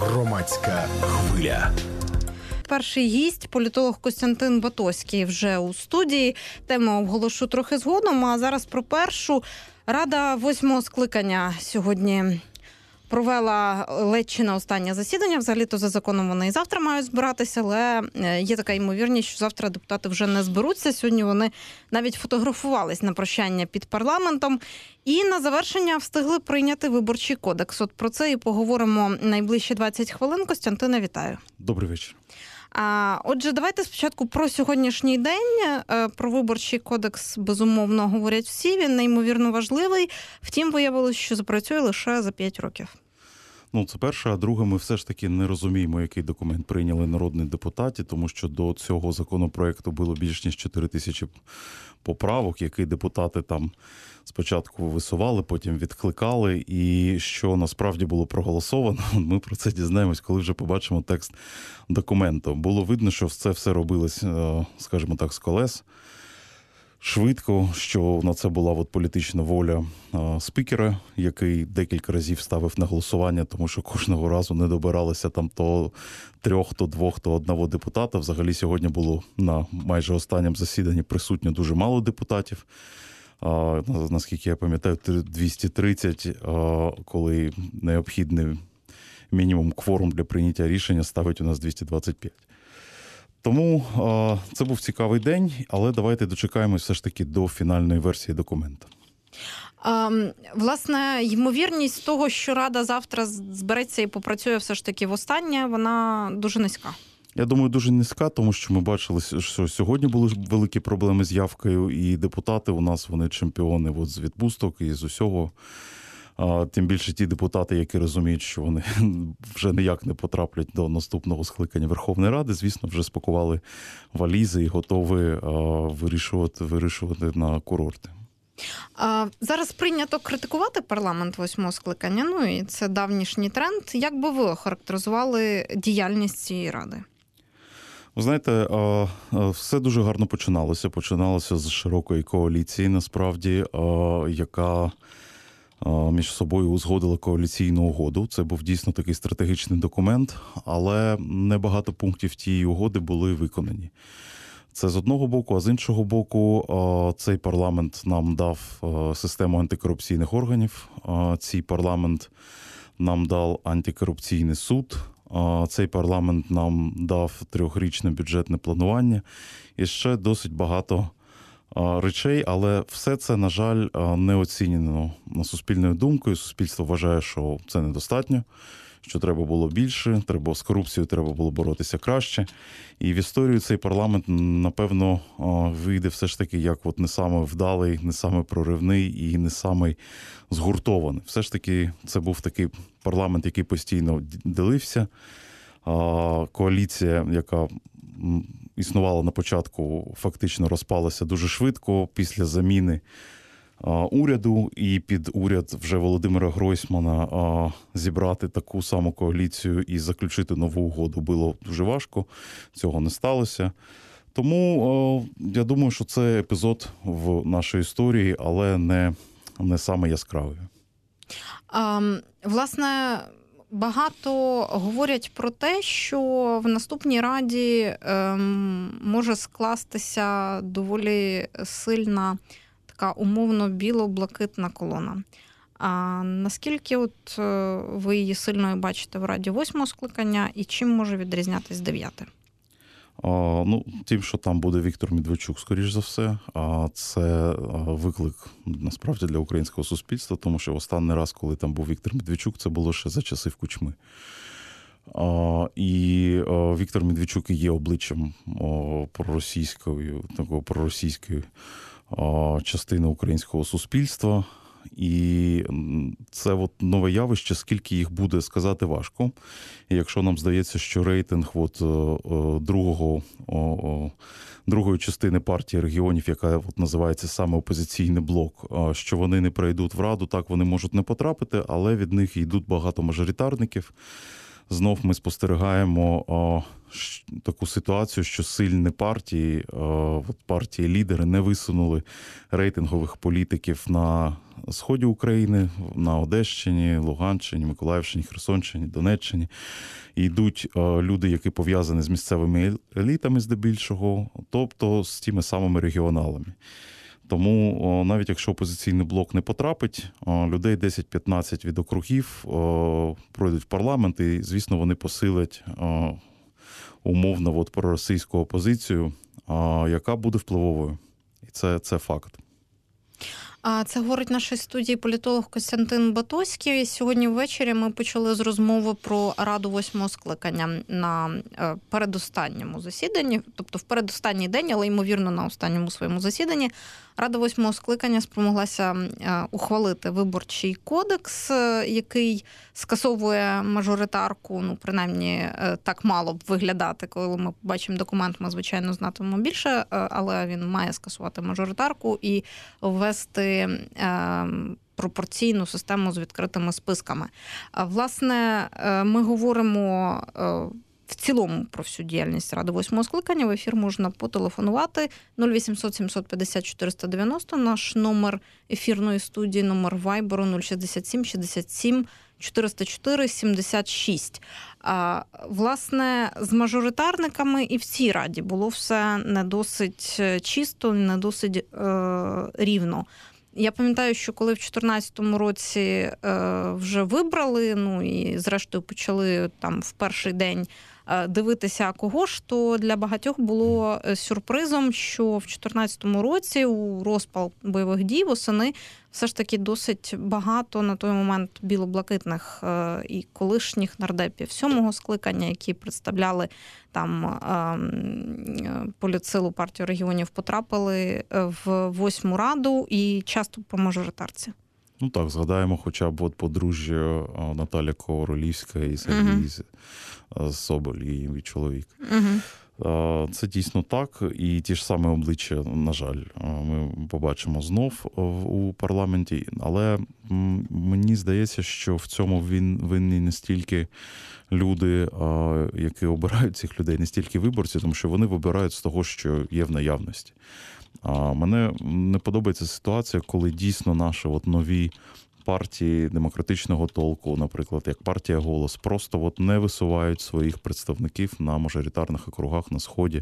Громадська хвиля. Перший гість, політолог Костянтин Батоський, вже у студії. Тему оголошу трохи згодом, а зараз про першу. Рада 8-го скликання сьогодні провела ледь чи не останнє засідання. Взагалі-то за законом вони і завтра мають збиратися, але є така ймовірність, що завтра депутати вже не зберуться. Сьогодні вони навіть фотографувались на прощання під парламентом. І на завершення встигли прийняти виборчий кодекс. От про це і поговоримо найближчі 20 хвилин. Костянтина, вітаю. Добрий вечір. Отже, давайте спочатку про сьогоднішній день. Про виборчий кодекс, безумовно, говорять всі. Він неймовірно важливий. Втім, виявилось, що запрацює лише за 5 років. Це перше, а друге, ми все ж таки не розуміємо, який документ прийняли народні депутати, тому що до цього законопроекту було більш ніж 4 тисячі поправок, які депутати там спочатку висували, потім відкликали, і що насправді було проголосовано, ми про це дізнаємось, коли вже побачимо текст документу. Було видно, що це все робилось, скажімо так, з колес. Швидко, що на це була політична воля спікера, який декілька разів ставив на голосування, тому що кожного разу не добиралося там то 3, то 2, то 1 депутата. Взагалі сьогодні було на майже останньому засіданні присутньо дуже мало депутатів. Наскільки я пам'ятаю, 230, коли необхідний мінімум кворум для прийняття рішення ставить у нас 225. Тому це був цікавий день, але давайте дочекаємось все ж таки до фінальної версії документа. Власне, ймовірність того, що Рада завтра збереться і попрацює все ж таки востаннє, вона дуже низька. Я думаю, дуже низька, тому що ми бачили, що сьогодні були великі проблеми з явкою, і депутати у нас, вони чемпіони з відпусток і з усього. Тим більше ті депутати, які розуміють, що вони вже ніяк не потраплять до наступного скликання Верховної Ради, звісно, вже спакували валізи і готові вирішувати на курорти. Зараз прийнято критикувати парламент 8-го скликання, і це давнішній тренд. Як би ви охарактеризували діяльність цієї Ради? Ви знаєте, все дуже гарно починалося. Починалося з широкої коаліції, насправді, яка між собою узгодила коаліційну угоду. Це був дійсно такий стратегічний документ, але небагато пунктів тієї угоди були виконані. Це з одного боку, а з іншого боку, цей парламент нам дав систему антикорупційних органів, цей парламент нам дав антикорупційний суд, цей парламент нам дав 3-річне бюджетне планування і ще досить багато речей, але все це, на жаль, не оцінено суспільною думкою. Суспільство вважає, що це недостатньо, що треба було більше, з корупцією треба було боротися краще. І в історію цей парламент, напевно, вийде все ж таки як не саме вдалий, не саме проривний і не саме згуртований. Все ж таки це був такий парламент, який постійно делився. Коаліція, яка існувала на початку, фактично розпалася дуже швидко після заміни уряду, і під уряд вже Володимира Гройсмана зібрати таку саму коаліцію і заключити нову угоду було дуже важко, цього не сталося. Тому я думаю, що це епізод в нашій історії, але не саме яскравий. Власне, багато говорять про те, що в наступній Раді може скластися доволі сильна така умовно біло-блакитна колона. А наскільки ви її сильною бачите в Раді 8-го скликання і чим може відрізнятись 9-те? Тим, що там буде Віктор Медведчук, скоріш за все. Це виклик, насправді, для українського суспільства, тому що останній раз, коли там був Віктор Медведчук, це було ще за часів Кучми. І Віктор Медведчук є обличчям проросійської частини українського суспільства. І це нове явище, скільки їх буде, сказати важко. І якщо нам здається, що рейтинг другої частини партії регіонів, яка називається саме опозиційний блок, що вони не прийдуть в Раду, так вони можуть не потрапити, але від них йдуть багато мажоритарників. Знов ми спостерігаємо таку ситуацію, що сильні партії-лідери не висунули рейтингових політиків на сході України, на Одещині, Луганщині, Миколаївщині, Херсонщині, Донеччині. І йдуть люди, які пов'язані з місцевими елітами здебільшого, тобто з тими самими регіоналами. Тому навіть якщо опозиційний блок не потрапить, людей 10-15 від округів пройдуть в парламент, і, звісно, вони посилять умовно проросійську опозицію, яка буде впливовою. І це факт. Це говорить в нашій студії політолог Костянтин Батоський. Сьогодні ввечері ми почали з розмови про Раду 8-го скликання на передостанньому засіданні, тобто в передостанній день, але, ймовірно, на останньому своєму засіданні. Рада 8-го скликання спромоглася ухвалити виборчий кодекс, який скасовує мажоритарку, принаймні так мало б виглядати. Коли ми бачимо документ, ми, звичайно, знатимемо більше, але він має скасувати мажоритарку і ввести пропорційну систему з відкритими списками. Власне, ми говоримо в цілому про всю діяльність Ради 8-го скликання. В ефір можна потелефонувати 0800 750 490, наш номер ефірної студії, номер Вайберу 067 67 404 76. Власне, з мажоритарниками і в цій Раді було все не досить чисто, не досить рівно. Я пам'ятаю, що коли в 2014 році вже вибрали, і зрештою почали там в перший день дивитися, кого ж, то для багатьох було сюрпризом, що в 2014 році у розпал бойових дій восени все ж таки досить багато на той момент білоблакитних і колишніх нардепів 7-го скликання, які представляли там політсилу партію регіонів, потрапили в 8-му раду і часто по мажоритарці. Так, згадаємо хоча б подружжя Наталя Королівська і Сергій Соболь, її чоловік. Це дійсно так, і ті ж самі обличчя, на жаль, ми побачимо знов у парламенті, але мені здається, що в цьому винні не стільки люди, які обирають цих людей, не стільки виборці, тому що вони вибирають з того, що є в наявності. Мене не подобається ситуація, коли дійсно наші нові партії демократичного толку, наприклад, як партія «Голос», просто не висувають своїх представників на мажоритарних округах на сході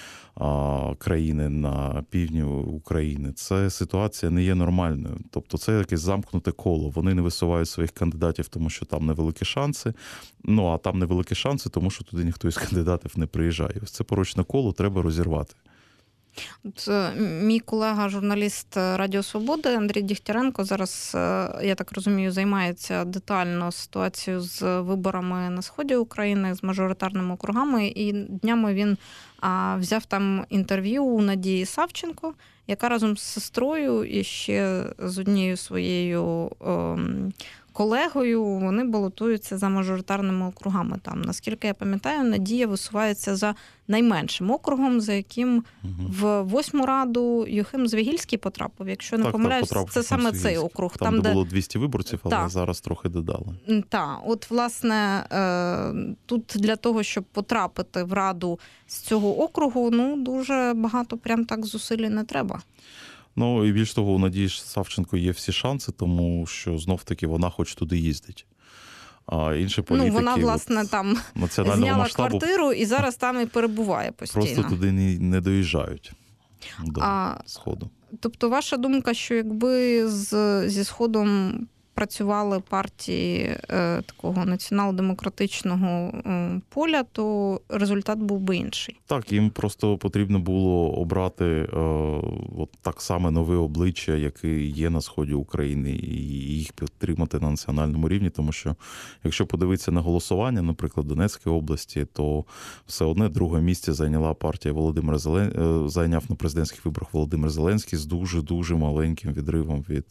країни, на півдні України. Це ситуація не є нормальною. Тобто це якесь замкнуте коло. Вони не висувають своїх кандидатів, тому що там невеликі шанси. А там невеликі шанси, тому що туди ніхто із кандидатів не приїжджає. Ось це порочне коло треба розірвати. Мій колега, журналіст Радіо Свободи Андрій Дігтяренко зараз, я так розумію, займається детально ситуацією з виборами на сході України, з мажоритарними округами, і днями він взяв там інтерв'ю у Надії Савченко, яка разом з сестрою і ще з однією своєю колегою, вони балотуються за мажоритарними округами. Там, наскільки я пам'ятаю, Надія висувається за найменшим округом, за яким в 8-му раду Юхим Звягільський потрапив. Якщо не помиляюсь, це саме цей округ. Там, де було 200 виборців, але зараз трохи додали. Так, от, власне, тут для того, щоб потрапити в раду з цього округу, дуже багато прям так зусиль не треба. І більш того, у Надії Савченко є всі шанси, тому що знов-таки вона хоч туди їздить. А інші політики... вона, власне, там зняла масштабу, квартиру і зараз там і перебуває постійно. Просто туди не доїжджають до Сходу. Тобто ваша думка, що якби зі Сходом працювали партії такого націонал-демократичного поля, то результат був би інший. Так, їм просто потрібно було обрати так само нове обличчя, яке є на сході України, і їх підтримати на національному рівні, тому що якщо подивитися на голосування, наприклад, в Донецькій області, то все одне друге місце зайняла партія зайняв на президентських виборах Володимир Зеленський з дуже-дуже маленьким відривом від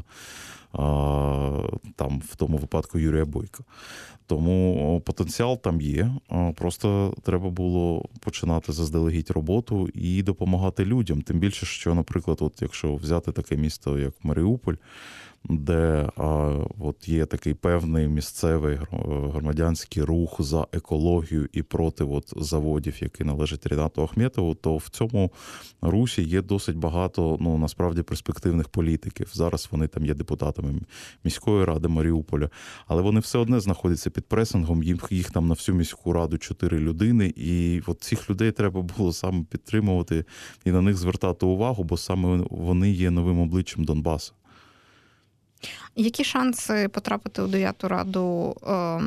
там в тому випадку Юрія Бойка. Тому потенціал там є, просто треба було починати заздалегідь роботу і допомагати людям. Тим більше, що, наприклад, якщо взяти таке місто, як Маріуполь, де от є такий певний місцевий громадянський рух за екологію і проти от заводів, які належать Рінату Ахметову, то в цьому русі є досить багато, насправді, перспективних політиків. Зараз вони там є депутатами міської ради Маріуполя, але вони все одне знаходяться під пресингом, їх там на всю міську раду 4 людини, і от цих людей треба було саме підтримувати і на них звертати увагу, бо саме вони є новим обличчям Донбасу. Які шанси потрапити у 9-ту раду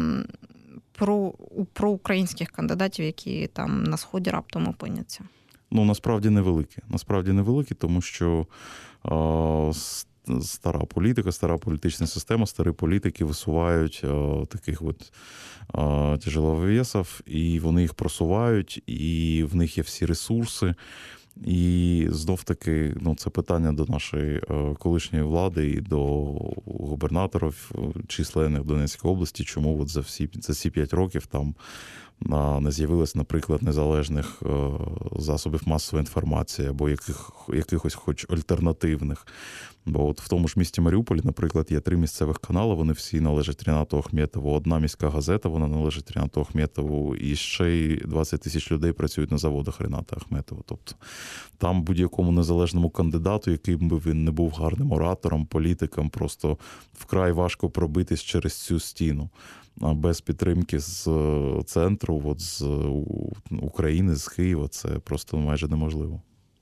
проукраїнських кандидатів, які там на Сході раптом опиняться? Насправді невеликі, тому що стара політика, стара політична система, старі політики висувають таких от тяжеловесів, і вони їх просувають, і в них є всі ресурси. І знов-таки, це питання до нашої колишньої влади і до губернаторів численних Донецької області, чому от за ці 5 років там не з'явилось, наприклад, незалежних засобів масової інформації або якихось хоч альтернативних. Бо от в тому ж місті Маріуполі, наприклад, є 3 місцевих канали, вони всі належать Рінату Ахметову. Одна міська газета, вона належить Рінату Ахметову, і ще й 20 тисяч людей працюють на заводах Ріната Ахметова. Тобто там будь-якому незалежному кандидату, яким би він не був гарним оратором, політиком, просто вкрай важко пробитись через цю стіну. Без підтримки з центру, от з України, з Києва, це просто майже неможливо.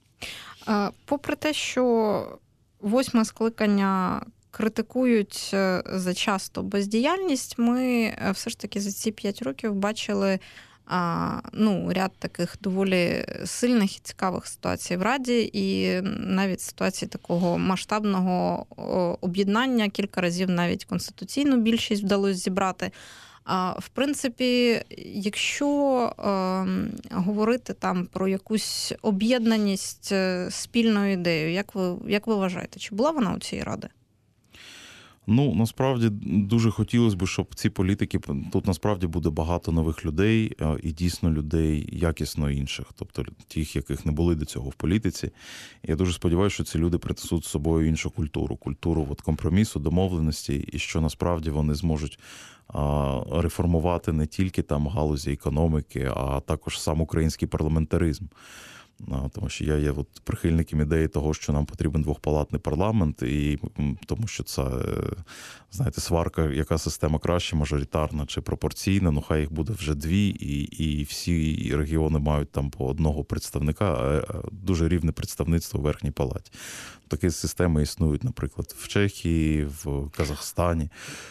Попри те, що 8-ме скликання критикують за часто бездіяльність, ми все ж таки за ці 5 років бачили ряд таких доволі сильних і цікавих ситуацій в Раді, і навіть ситуації такого масштабного об'єднання, кілька разів навіть конституційну більшість вдалося зібрати. В принципі, якщо говорити там про якусь об'єднаність спільною ідеєю, як ви вважаєте, чи була вона у цієї Ради? Насправді, дуже хотілося б, щоб ці політики, тут насправді буде багато нових людей, і дійсно людей якісно інших, тобто тих, яких не були до цього в політиці. І я дуже сподіваюся, що ці люди принесуть з собою іншу культуру от компромісу, домовленості, і що насправді вони зможуть реформувати не тільки там галузі економіки, а також сам український парламентаризм. Тому що я є прихильником ідеї того, що нам потрібен двохпалатний парламент, і тому що це, знаєте, сварка, яка система краще, мажоритарна чи пропорційна, хай їх буде вже 2, і всі регіони мають там по одного представника, дуже рівне представництво у Верхній Палаті. Такі системи існують, наприклад, в Чехії, в Казахстані.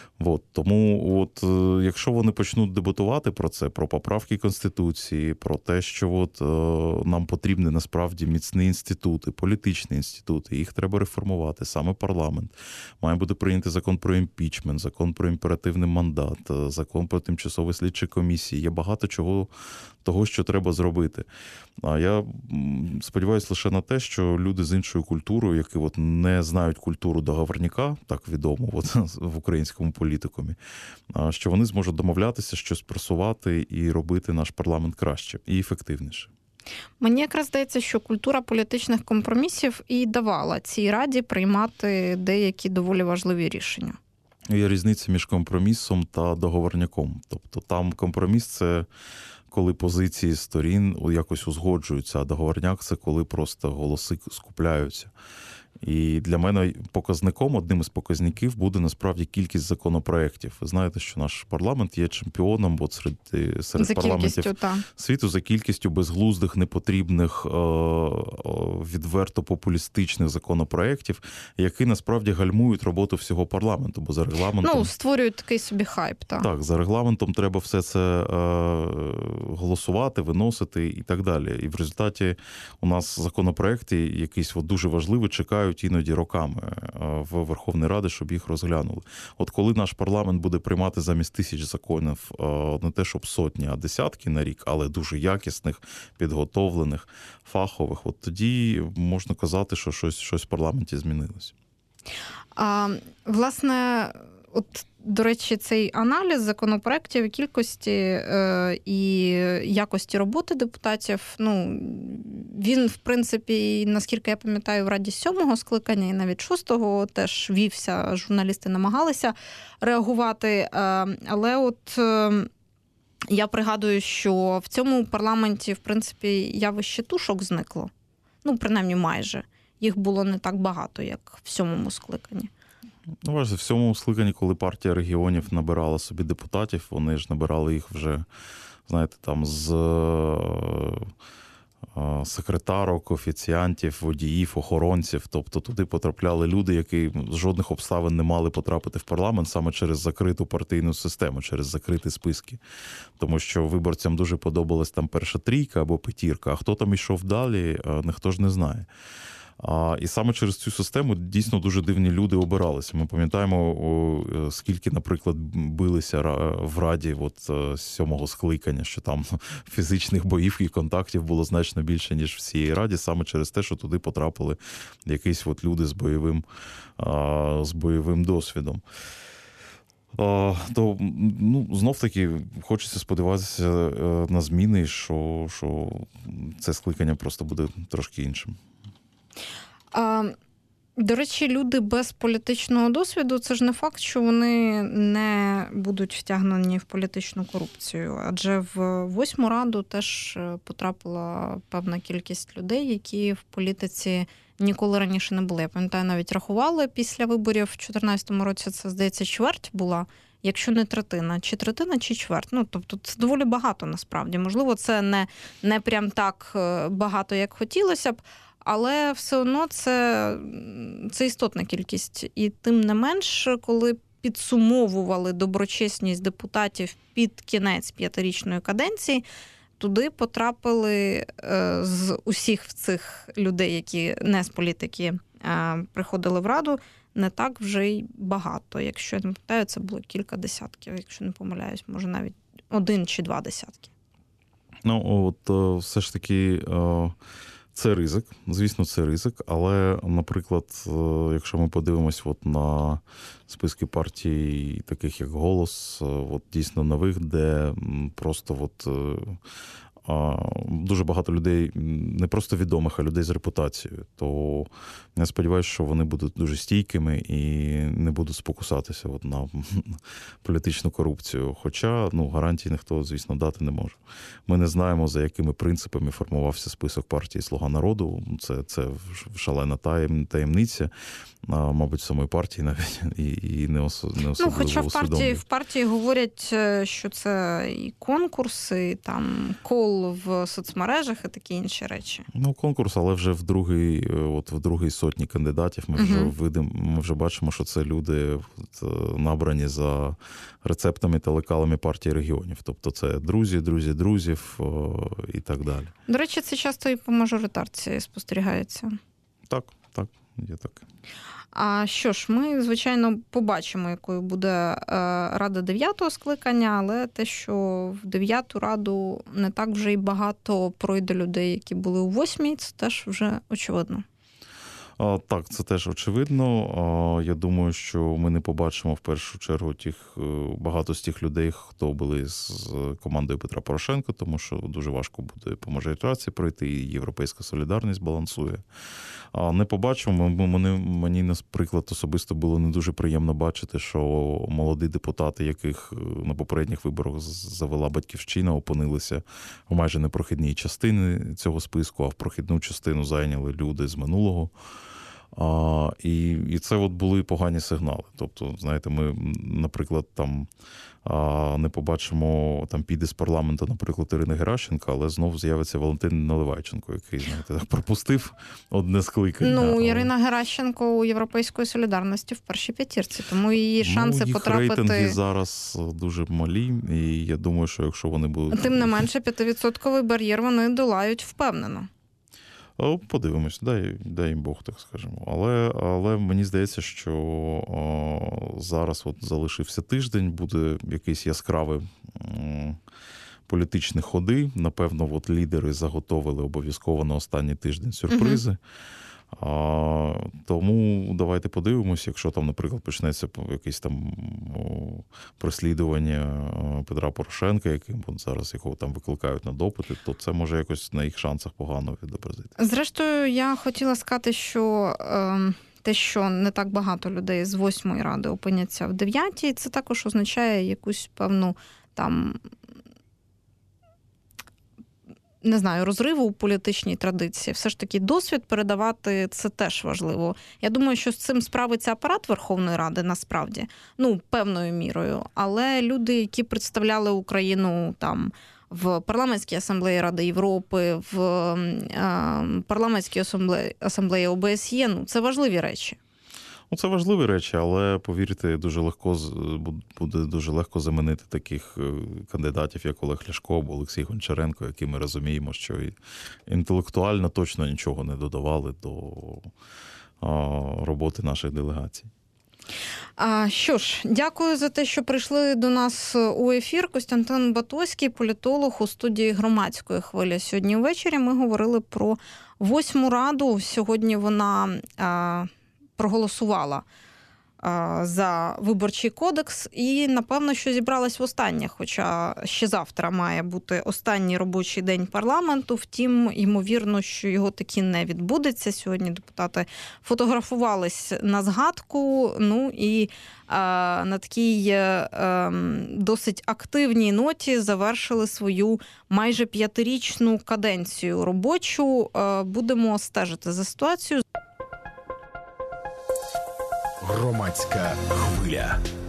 Тому якщо вони почнуть дебатувати про це, про поправки Конституції, про те, що нам потрібні насправді міцні інститути, політичні інститути, їх треба реформувати, саме парламент. Має бути прийнятий закон про імпічмент, закон про імперативний мандат, закон про тимчасові слідчі комісії. Є багато чого того, що треба зробити. А я сподіваюся лише на те, що люди з іншою культурою, які не знають культуру договорняка, так відомо в українському політикумі, що вони зможуть домовлятися, щось просувати і робити наш парламент краще і ефективніше. Мені якраз здається, що культура політичних компромісів і давала цій Раді приймати деякі доволі важливі рішення. Є різниця між компромісом та договорняком. Тобто там компроміс – це коли позиції сторін якось узгоджуються, а договорняк – це коли просто голоси скупляються. І для мене одним із показників буде насправді кількість законопроєктів. Ви знаєте, що наш парламент є чемпіоном серед парламентів світу за кількістю безглуздих, непотрібних, відверто популістичних законопроєктів, які насправді гальмують роботу всього парламенту, бо за регламентом... створюють такий собі хайп. Так, за регламентом треба все це голосувати, виносити і так далі. І в результаті у нас законопроєкти якісь дуже важливі чекають іноді роками в Верховній Раді, щоб їх розглянули. Коли наш парламент буде приймати замість 1000 законів не те, щоб сотні, а десятки на рік, але дуже якісних, підготовлених, фахових, тоді можна казати, що щось в парламенті змінилось. Власне, до речі, цей аналіз законопроєктів і кількості і якості роботи депутатів, Він, в принципі, наскільки я пам'ятаю, в Раді 7-го скликання і навіть 6-го теж вівся, журналісти намагалися реагувати. Але от я пригадую, що в цьому парламенті, в принципі, явище тушок зникло. Ну, принаймні майже. Їх було не так багато, як в 7-му скликанні. Ну, бачите, в 7-му скликанні, коли партія регіонів набирала собі депутатів, вони ж набирали їх вже, знаєте, там з секретарок, офіціантів, водіїв, охоронців. Тобто туди потрапляли люди, які з жодних обставин не мали потрапити в парламент саме через закриту партійну систему, через закриті списки. Тому що виборцям дуже подобалась там перша трійка або п'ятірка, а хто там йшов далі, ніхто ж не знає. І саме через цю систему дійсно дуже дивні люди обиралися. Ми пам'ятаємо, скільки, наприклад, билися в Раді от, 7-го скликання, що там фізичних боїв і контактів було значно більше, ніж в цій Раді, саме через те, що туди потрапили якісь от люди з бойовим досвідом. То, ну, знов-таки, хочеться сподіватися на зміни, що це скликання просто буде трошки іншим. До речі, люди без політичного досвіду – це ж не факт, що вони не будуть втягнені в політичну корупцію. Адже в 8-му Раду теж потрапила певна кількість людей, які в політиці ніколи раніше не були. Я пам'ятаю, навіть рахували після виборів в 2014 році, це, здається, чверть була, якщо не третина. Чи третина, чи чверть. Ну, тобто це доволі багато насправді. Можливо, це не прям так багато, як хотілося б, але все одно це істотна кількість. І тим не менш, коли підсумовували доброчесність депутатів під кінець 5-річної каденції, туди потрапили з усіх цих людей, які не з політики приходили в Раду, не так вже й багато. Якщо я не пам'ятаю, це було кілька десятків, якщо не помиляюсь, може навіть 1 чи 2 десятки. Ну, от все ж таки... Це ризик, звісно, це ризик, але, наприклад, якщо ми подивимось от на списки партій, таких як «Голос», от дійсно нових, де просто от дуже багато людей, не просто відомих, а людей з репутацією, то я сподіваюся, що вони будуть дуже стійкими і не будуть спокусатися от на політичну корупцію. Хоча, ну, гарантій ніхто, звісно, дати не може. Ми не знаємо, за якими принципами формувався список партії «Слуга народу». Це шалена таємниця. Мабуть, самої партії навіть і не особливо усвідомлює. Ну, хоча в партії говорять, що це і конкурси, і там кол в соцмережах і такі інші речі. Ну, конкурс, але вже в другій сотні кандидатів ми вже бачимо, що це люди набрані за рецептами та лекалами партії регіонів. Тобто це друзі, друзів і так далі. До речі, це часто і по мажоритарці спостерігається. Так, є так. А що ж, ми, звичайно, побачимо, якою буде Рада 9-го скликання, але те, що в 9-ту Раду не так вже й багато пройде людей, які були у 8-й, це теж вже очевидно. Так, це теж очевидно. Я думаю, що ми не побачимо в першу чергу багато з тих людей, хто були з командою Петра Порошенка, тому що дуже важко буде по мажоритарці пройти, і Європейська солідарність балансує. Не побачимо. Мені, наприклад, особисто було не дуже приємно бачити, що молоді депутати, яких на попередніх виборах завела Батьківщина, опинилися в майже непрохідній частині цього списку, а в прохідну частину зайняли люди з минулого. І це от були погані сигнали. Тобто, знаєте, ми, наприклад, там не побачимо, там піде з парламенту, наприклад, Ірина Геращенко, але знову з'явиться Валентин Наливайченко, який, знаєте, пропустив одне скликання. Ну, Ірина Геращенко у Європейської солідарності в першій п'ятірці, тому її шанси потрапити... Їх рейтинги зараз дуже малі, і я думаю, що якщо вони будуть... Тим не менше, 5% бар'єр вони долають впевнено. Подивимось, дай їм Бог, так скажемо. Але мені здається, що зараз от залишився тиждень, буде якийсь яскравий політичні ходи. Напевно, от лідери заготовили обов'язково на останній тиждень сюрпризи. Тому давайте подивимося, якщо там, наприклад, почнеться якесь там переслідування Петра Порошенка, яким зараз його там викликають на допити, то це може якось на їх шансах погано відобразити. Зрештою, я хотіла сказати, що те, що не так багато людей з 8-ї ради опиняться в 9-й, це також означає якусь певну там, не знаю, розриву у політичній традиції. Все ж таки досвід передавати – це теж важливо. Я думаю, що з цим справиться апарат Верховної Ради насправді, певною мірою. Але люди, які представляли Україну там в парламентській асамблеї Ради Європи, в парламентській асамблеї ОБСЄ, це важливі речі. Це важливі речі, але, повірте, буде дуже легко замінити таких кандидатів, як Олег Ляшко або Олексій Гончаренко, які ми розуміємо, що інтелектуально точно нічого не додавали до роботи наших делегацій. Що ж, дякую за те, що прийшли до нас у ефір. Костянтин Батоський, політолог, у студії Громадської хвилі. Сьогодні ввечері ми говорили про 8-му раду. Сьогодні вона проголосувала за Виборчий кодекс і, напевно, що зібралась востаннє, хоча ще завтра має бути останній робочий день парламенту. Втім, ймовірно, що його таки не відбудеться. Сьогодні депутати фотографувались на згадку, і на такій досить активній ноті завершили свою майже 5-річну каденцію робочу. Будемо стежити за ситуацією. Громадська хвиля.